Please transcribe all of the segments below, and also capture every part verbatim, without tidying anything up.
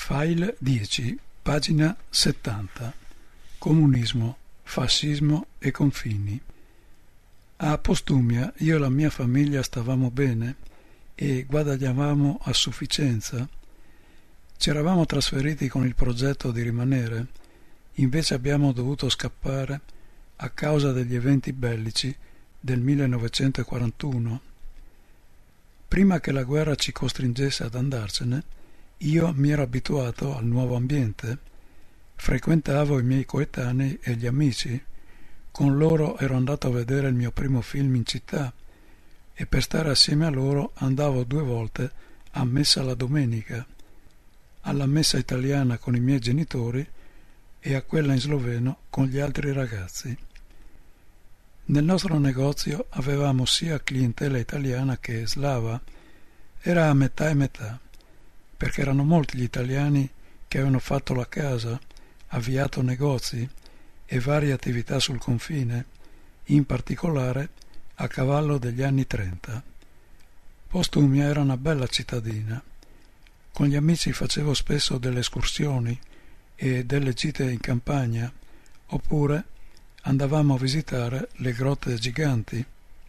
File dieci, pagina settanta. Comunismo, fascismo e confini. A Postumia io e la mia famiglia stavamo bene e guadagnavamo a sufficienza. Ci eravamo trasferiti con il progetto di rimanere, invece abbiamo dovuto scappare a causa degli eventi bellici del millenovecentoquarantuno. Prima che la guerra ci costringesse ad andarcene, io mi ero abituato al nuovo ambiente, frequentavo i miei coetanei e gli amici, con loro ero andato a vedere il mio primo film in città e per stare assieme a loro andavo due volte a messa la domenica, alla messa italiana con i miei genitori e a quella in sloveno con gli altri ragazzi. Nel nostro negozio avevamo sia clientela italiana che slava, era a metà e metà, perché erano molti gli italiani che avevano fatto la casa, avviato negozi e varie attività sul confine, in particolare a cavallo degli anni trenta. Postumia era una bella cittadina. Con gli amici facevo spesso delle escursioni e delle gite in campagna, oppure andavamo a visitare le grotte giganti.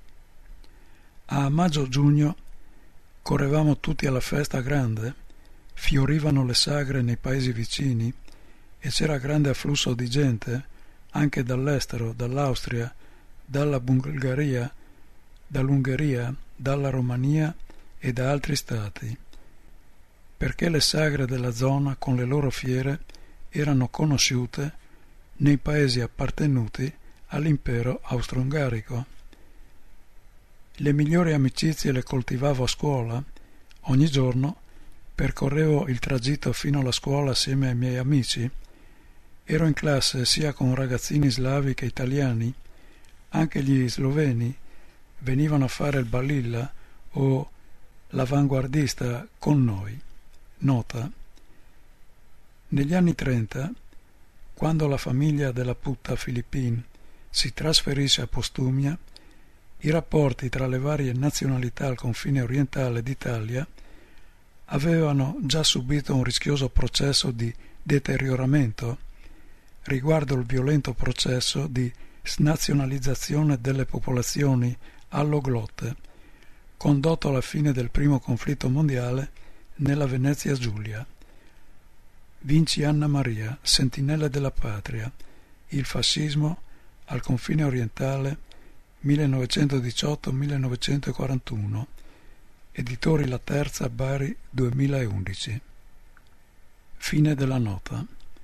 A maggio-giugno correvamo tutti alla festa grande, fiorivano le sagre nei paesi vicini e c'era grande afflusso di gente anche dall'estero, dall'Austria, dalla Bulgaria, dall'Ungheria, dalla Romania e da altri stati, perché le sagre della zona con le loro fiere erano conosciute nei paesi appartenuti all'impero austro-ungarico. Le migliori amicizie le coltivavo a scuola. Ogni giorno percorrevo il tragitto fino alla scuola assieme ai miei amici. Ero in classe sia con ragazzini slavi che italiani. Anche gli sloveni venivano a fare il balilla o l'avanguardista con noi. Nota: negli anni trenta, quando la famiglia della Putta Filippin si trasferisce a Postumia, i rapporti tra le varie nazionalità al confine orientale d'Italia avevano già subito un rischioso processo di deterioramento riguardo il violento processo di snazionalizzazione delle popolazioni alloglotte, condotto alla fine del primo conflitto mondiale nella Venezia Giulia. Vinci Anna Maria, sentinella della patria, il fascismo al confine orientale millenovecentodiciotto millenovecentoquarantuno, editori La Terza, Bari, duemilaundici. Fine della nota.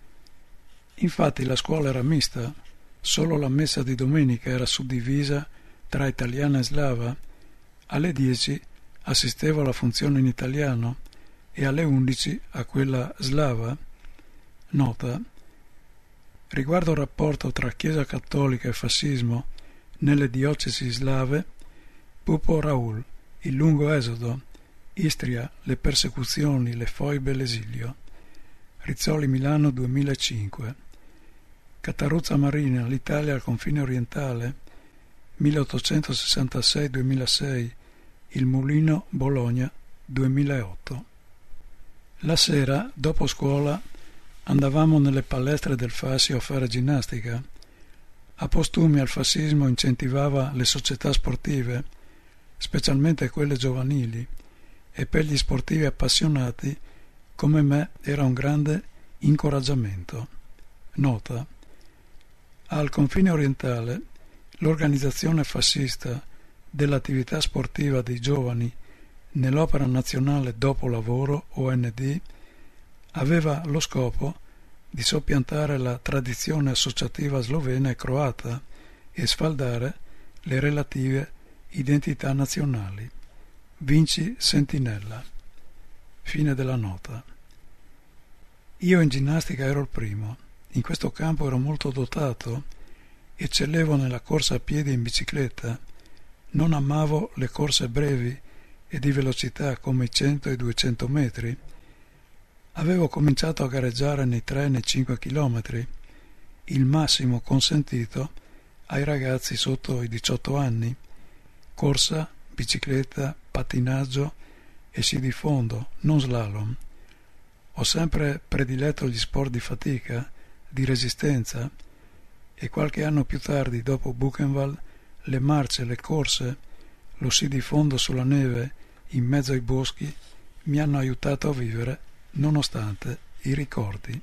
Infatti la scuola era mista, solo la messa di domenica era suddivisa tra italiana e slava. Alle dieci assistevo alla funzione in italiano e alle undici a quella slava. Nota: riguardo il rapporto tra Chiesa Cattolica e fascismo nelle diocesi slave, Pupo Raul, Il lungo esodo, Istria, le persecuzioni, le foibe e l'esilio. Rizzoli, Milano, duemilacinque. Cataruzza Marina, l'Italia al confine orientale, milleottocentosessantasei duemilasei, Il Mulino, Bologna, duemilaotto. La sera, dopo scuola, andavamo nelle palestre del Fascio a fare ginnastica. A Postumia il fascismo incentivava le società sportive, specialmente quelle giovanili, e per gli sportivi appassionati come me era un grande incoraggiamento. Nota: al confine orientale l'organizzazione fascista dell'attività sportiva dei giovani nell'Opera Nazionale Dopolavoro O N D aveva lo scopo di soppiantare la tradizione associativa slovena e croata e sfaldare le relative identità nazionali. Vinci Sentinella. Fine della nota. Io in ginnastica ero il primo. In questo campo ero molto dotato, eccellevo nella corsa a piedi e in bicicletta. Non amavo le corse brevi e di velocità come i cento e i duecento metri. Avevo cominciato a gareggiare nei tre e nei cinque chilometri, il massimo consentito ai ragazzi sotto i diciotto anni. Corsa, bicicletta, pattinaggio e sci di fondo, non slalom. Ho sempre prediletto gli sport di fatica, di resistenza, e qualche anno più tardi, dopo Buchenwald, le marce, le corse, lo sci di fondo sulla neve in mezzo ai boschi mi hanno aiutato a vivere nonostante i ricordi.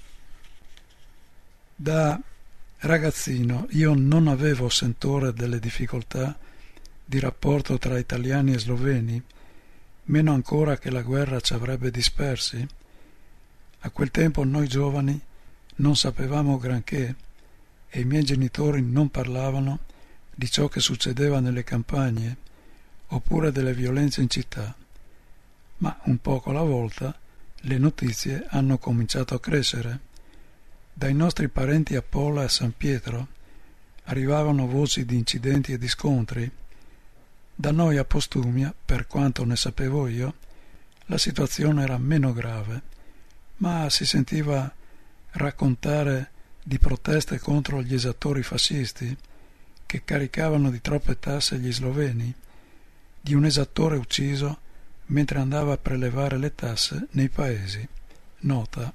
Da ragazzino io non avevo sentore delle difficoltà di rapporto tra italiani e sloveni, meno ancora che la guerra ci avrebbe dispersi. A quel tempo noi giovani non sapevamo granché e i miei genitori non parlavano di ciò che succedeva nelle campagne oppure delle violenze in città, ma un poco alla volta le notizie hanno cominciato a crescere. Dai nostri parenti a Pola e a San Pietro arrivavano voci di incidenti e di scontri. Da noi a Postumia, per quanto ne sapevo io, la situazione era meno grave, ma si sentiva raccontare di proteste contro gli esattori fascisti che caricavano di troppe tasse gli sloveni, di un esattore ucciso mentre andava a prelevare le tasse nei paesi. Nota: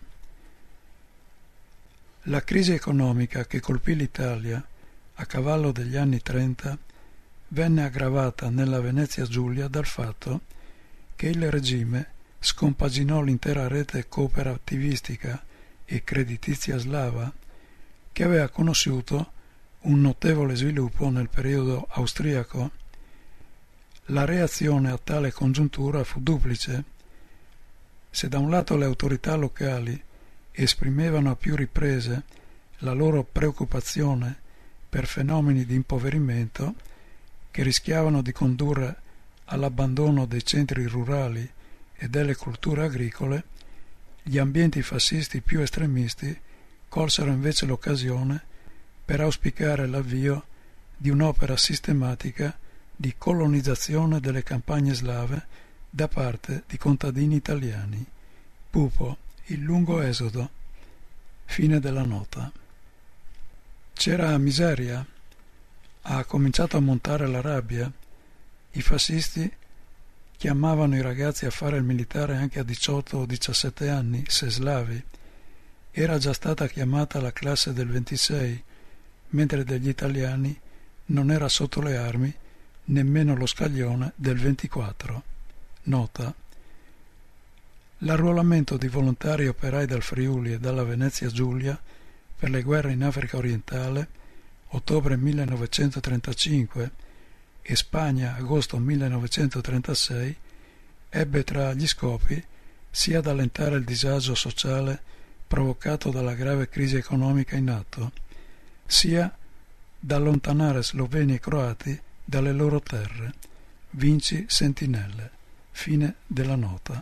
la crisi economica che colpì l'Italia a cavallo degli anni trenta venne aggravata nella Venezia Giulia dal fatto che il regime scompaginò l'intera rete cooperativistica e creditizia slava, che aveva conosciuto un notevole sviluppo nel periodo austriaco. La reazione a tale congiuntura fu duplice. Se da un lato le autorità locali esprimevano a più riprese la loro preoccupazione per fenomeni di impoverimento che rischiavano di condurre all'abbandono dei centri rurali e delle culture agricole, gli ambienti fascisti più estremisti colsero invece l'occasione per auspicare l'avvio di un'opera sistematica di colonizzazione delle campagne slave da parte di contadini italiani. Pupo, il lungo esodo. Fine della nota. C'era miseria. Ha cominciato a montare la rabbia. I fascisti chiamavano i ragazzi a fare il militare anche a diciotto o diciassette anni, se slavi. Era già stata chiamata la classe del ventisei, mentre degli italiani non era sotto le armi nemmeno lo scaglione del ventiquattro. Nota: l'arruolamento di volontari operai dal Friuli e dalla Venezia Giulia per le guerre in Africa orientale, ottobre millenovecentotrentacinque, e Spagna, agosto millenovecentotrentasei, ebbe tra gli scopi sia da allentare il disagio sociale provocato dalla grave crisi economica in atto, sia da allontanare sloveni e croati dalle loro terre. Vinci Sentinelle. Fine della nota.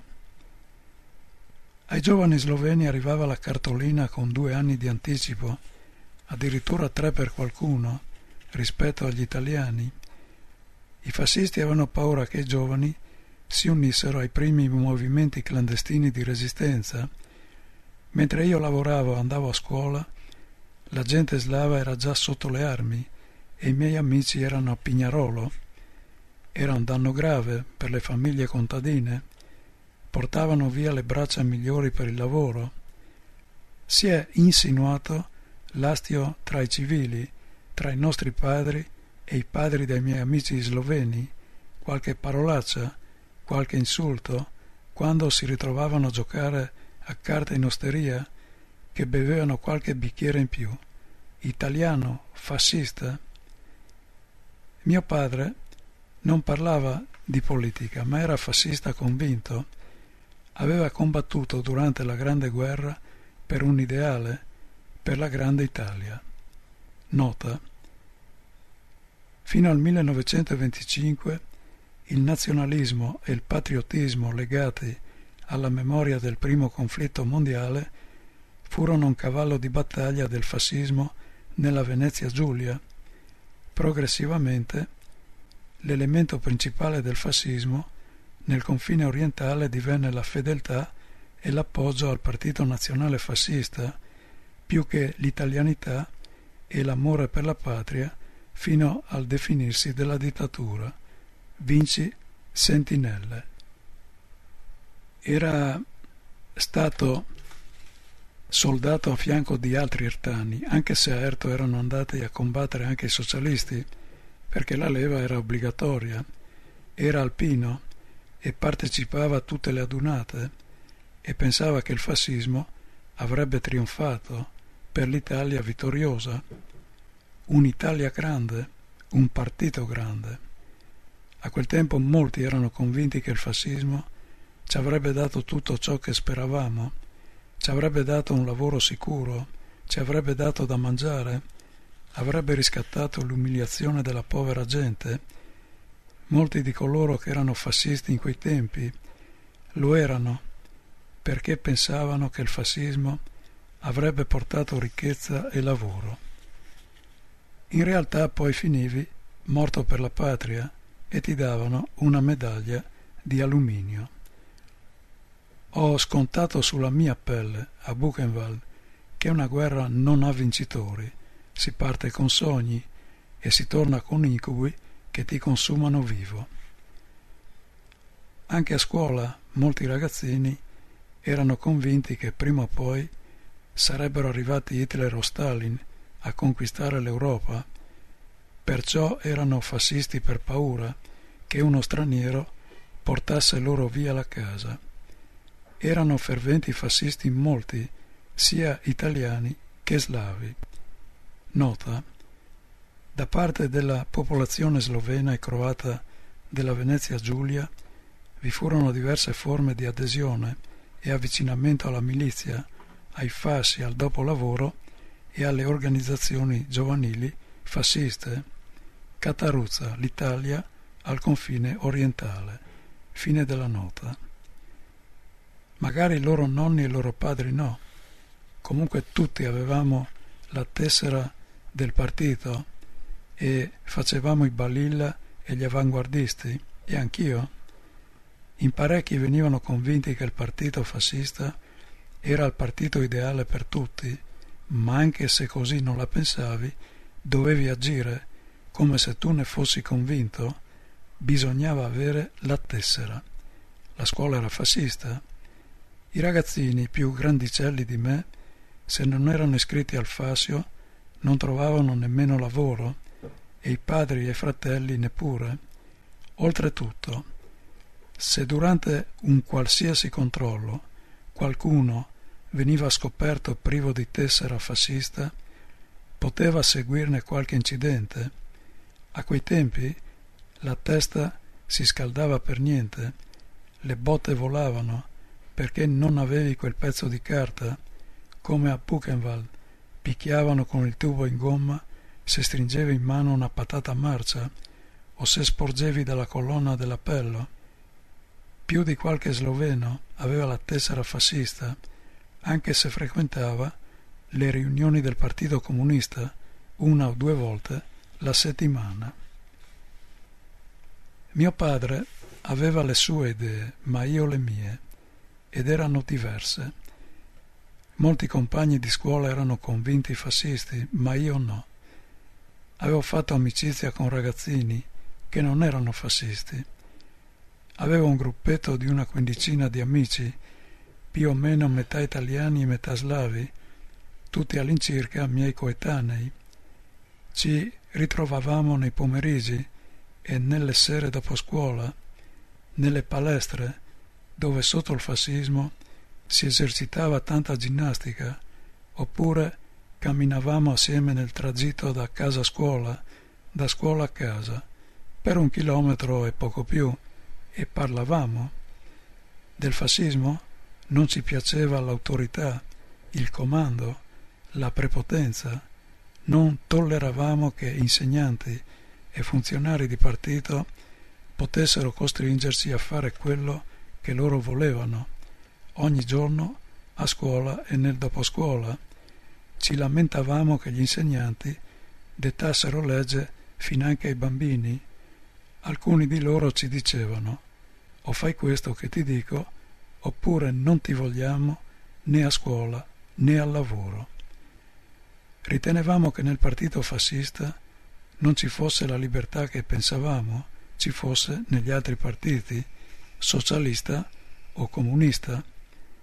Ai giovani sloveni arrivava la cartolina con due anni di anticipo, addirittura tre per qualcuno, rispetto agli italiani. I fascisti avevano paura che i giovani si unissero ai primi movimenti clandestini di resistenza. Mentre io lavoravo e andavo a scuola, la gente slava era già sotto le armi e i miei amici erano a Pignarolo. Era un danno grave per le famiglie contadine. Portavano via le braccia migliori per il lavoro. Si è insinuato l'astio tra i civili, tra i nostri padri e i padri dei miei amici sloveni, qualche parolaccia, qualche insulto, quando si ritrovavano a giocare a carte in osteria, che bevevano qualche bicchiere in più. Italiano, fascista. Mio padre non parlava di politica, ma era fascista convinto. Aveva combattuto durante la Grande Guerra per un ideale, per la Grande Italia. Nota: fino al millenovecentoventicinque il nazionalismo e il patriottismo legati alla memoria del primo conflitto mondiale furono un cavallo di battaglia del fascismo nella Venezia Giulia. Progressivamente l'elemento principale del fascismo nel confine orientale divenne la fedeltà e l'appoggio al partito nazionale fascista, più che l'italianità e l'amore per la patria, fino al definirsi della dittatura. Vinci Sentinelle. Era stato soldato a fianco di altri ertani, anche se a Erto erano andati a combattere anche i socialisti, perché la leva era obbligatoria. Era alpino e partecipava a tutte le adunate e pensava che il fascismo avrebbe trionfato per l'Italia vittoriosa, un'Italia grande, un partito grande. A quel tempo molti erano convinti che il fascismo ci avrebbe dato tutto ciò che speravamo, ci avrebbe dato un lavoro sicuro, ci avrebbe dato da mangiare, avrebbe riscattato l'umiliazione della povera gente. Molti di coloro che erano fascisti in quei tempi lo erano perché pensavano che il fascismo avrebbe portato ricchezza e lavoro. In realtà poi finivi morto per la patria e ti davano una medaglia di alluminio. Ho scontato sulla mia pelle a Buchenwald che una guerra non ha vincitori, si parte con sogni e si torna con incubi che ti consumano vivo. Anche a scuola molti ragazzini erano convinti che prima o poi sarebbero arrivati Hitler o Stalin a conquistare l'Europa, perciò erano fascisti per paura che uno straniero portasse loro via la casa. Erano ferventi fascisti molti, sia italiani che slavi. Nota: da parte della popolazione slovena e croata della Venezia Giulia vi furono diverse forme di adesione e avvicinamento alla milizia, ai fasci, al dopolavoro e alle organizzazioni giovanili fasciste. Cataruzza, l'Italia al confine orientale. Fine della nota. Magari i loro nonni e i loro padri no. Comunque tutti avevamo la tessera del partito e facevamo i balilla e gli avanguardisti, e anch'io. In parecchi venivano convinti che il partito fascista era il partito ideale per tutti, ma anche se così non la pensavi, dovevi agire come se tu ne fossi convinto. Bisognava avere la tessera. La scuola era fascista. I ragazzini più grandicelli di me, se non erano iscritti al fascio, non trovavano nemmeno lavoro, e i padri e i fratelli neppure. Oltretutto, se durante un qualsiasi controllo qualcuno veniva scoperto privo di tessera fascista, poteva seguirne qualche incidente. A quei tempi la testa si scaldava per niente, le botte volavano perché non avevi quel pezzo di carta, come a Buchenwald picchiavano con il tubo in gomma se stringevi in mano una patata marcia o se sporgevi dalla colonna dell'appello. Più di qualche sloveno aveva la tessera fascista, anche se frequentava le riunioni del Partito Comunista una o due volte la settimana. Mio padre aveva le sue idee, ma io le mie, ed erano diverse. Molti compagni di scuola erano convinti fascisti, ma io no. Avevo fatto amicizia con ragazzini che non erano fascisti. Avevo un gruppetto di una quindicina di amici, più o meno metà italiani e metà slavi, tutti all'incirca miei coetanei. Ci ritrovavamo nei pomeriggi e nelle sere dopo scuola, nelle palestre, dove sotto il fascismo si esercitava tanta ginnastica, oppure camminavamo assieme nel tragitto da casa a scuola, da scuola a casa, per un chilometro e poco più, e parlavamo. Del fascismo non ci piaceva l'autorità, il comando, la prepotenza. Non tolleravamo che insegnanti e funzionari di partito potessero costringerci a fare quello che loro volevano, ogni giorno a scuola e nel doposcuola. Ci lamentavamo che gli insegnanti dettassero legge finanche ai bambini. Alcuni di loro ci dicevano: o fai questo che ti dico, oppure non ti vogliamo né a scuola né al lavoro. Ritenevamo che nel partito fascista non ci fosse la libertà che pensavamo ci fosse negli altri partiti, socialista o comunista.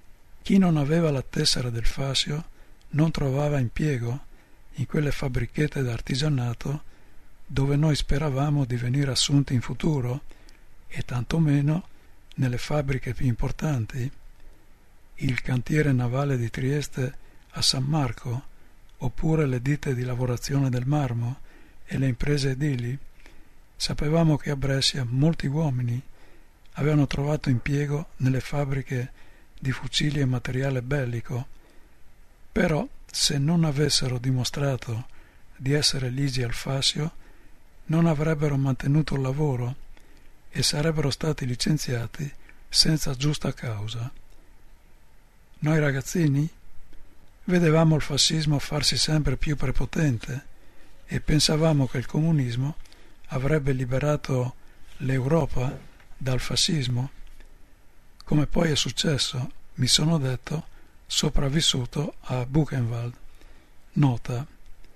Chi non aveva la tessera del fascio non trovava impiego in quelle fabbrichette d'artigianato dove noi speravamo di venire assunti in futuro, e tantomeno nelle fabbriche più importanti, il cantiere navale di Trieste a San Marco, oppure le ditte di lavorazione del marmo e le imprese edili. Sapevamo che a Brescia molti uomini avevano trovato impiego nelle fabbriche di fucili e materiale bellico, però se non avessero dimostrato di essere ligi al fascio non avrebbero mantenuto il lavoro e sarebbero stati licenziati senza giusta causa. Noi ragazzini vedevamo il fascismo farsi sempre più prepotente e pensavamo che il comunismo avrebbe liberato l'Europa dal fascismo. Come poi è successo, mi sono detto, sopravvissuto a Buchenwald. Nota: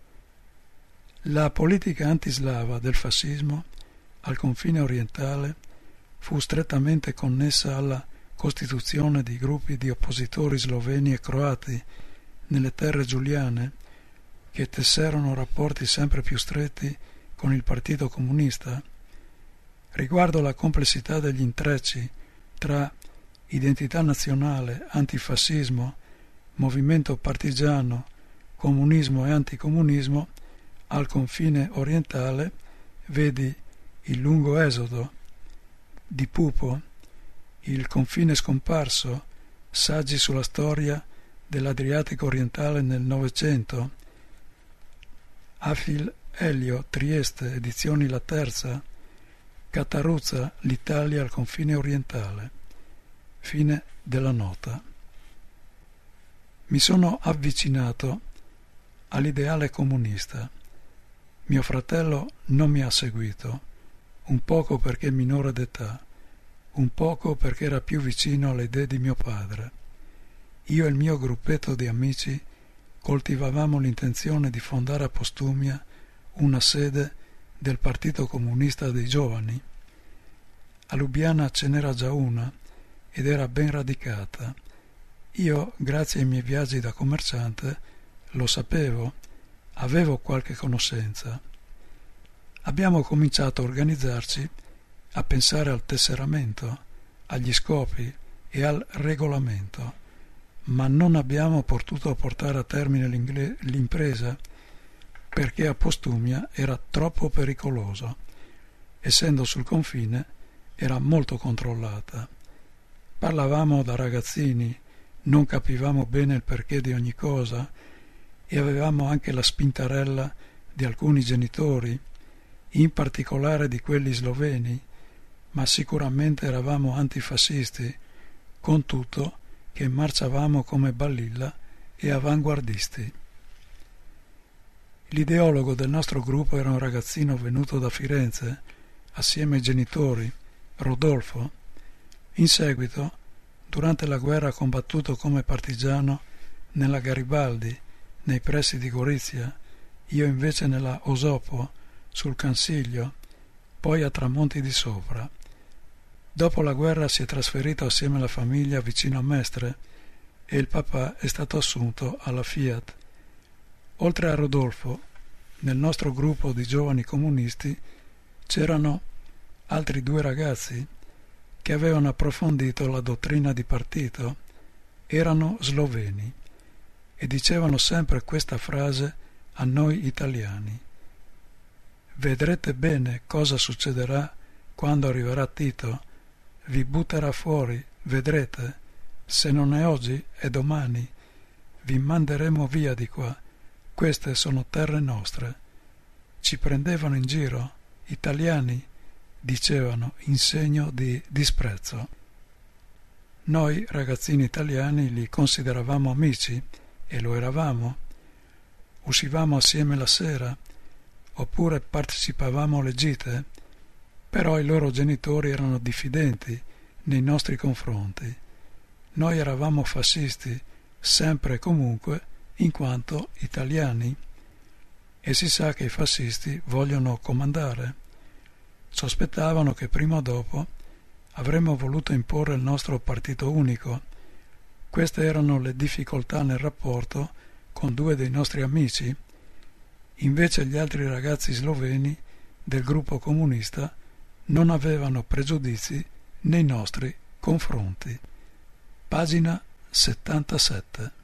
la politica antislava del fascismo al confine orientale fu strettamente connessa alla costituzione di gruppi di oppositori sloveni e croati nelle terre giuliane, che tesserono rapporti sempre più stretti con il Partito Comunista. Riguardo la complessità degli intrecci tra identità nazionale, antifascismo, movimento partigiano, comunismo e anticomunismo, al confine orientale vedi il lungo esodo di Pupo, il confine scomparso, saggi sulla storia dell'Adriatico orientale nel Novecento, Afil Elio, Trieste, edizioni La Terza, Cataruzza, l'Italia al confine orientale. Fine della nota. Mi sono avvicinato all'ideale comunista. Mio fratello non mi ha seguito, un poco perché minore d'età, un poco perché era più vicino alle idee di mio padre. Io e il mio gruppetto di amici coltivavamo l'intenzione di fondare a Postumia una sede del Partito Comunista dei Giovani. A Lubiana ce n'era già una ed era ben radicata. Io, grazie ai miei viaggi da commerciante, lo sapevo, avevo qualche conoscenza. Abbiamo cominciato a organizzarci, a pensare al tesseramento, agli scopi e al regolamento, ma non abbiamo potuto portare a termine l'impresa perché a Postumia era troppo pericoloso. Essendo sul confine, era molto controllata. Parlavamo da ragazzini, non capivamo bene il perché di ogni cosa e avevamo anche la spintarella di alcuni genitori, in particolare di quelli sloveni, ma sicuramente eravamo antifascisti, con tutto che marciavamo come Balilla e avanguardisti. L'ideologo del nostro gruppo era un ragazzino venuto da Firenze, assieme ai genitori, Rodolfo. In seguito, durante la guerra ha combattuto come partigiano nella Garibaldi, nei pressi di Gorizia, io invece nella Osopo, sul Cansiglio, poi a Tramonti di Sopra. Dopo la guerra si è trasferito assieme alla famiglia vicino a Mestre e il papà è stato assunto alla Fiat. Oltre a Rodolfo, nel nostro gruppo di giovani comunisti c'erano altri due ragazzi che avevano approfondito la dottrina di partito, erano sloveni e dicevano sempre questa frase a noi italiani: vedrete bene cosa succederà quando arriverà Tito, vi butterà fuori, vedrete, se non è oggi è domani, vi manderemo via di qua, queste sono terre nostre. Ci prendevano in giro, italiani, dicevano in segno di disprezzo. Noi, ragazzini italiani, li consideravamo amici, e lo eravamo. Uscivamo assieme la sera, oppure partecipavamo alle gite, però i loro genitori erano diffidenti nei nostri confronti. Noi eravamo fascisti, sempre e comunque, in quanto italiani, e si sa che i fascisti vogliono comandare. Sospettavano che prima o dopo avremmo voluto imporre il nostro partito unico. queste erano le difficoltà nel rapporto con due dei nostri amici. Invece gli altri ragazzi sloveni del gruppo comunista non avevano pregiudizi nei nostri confronti. Pagina settantasette.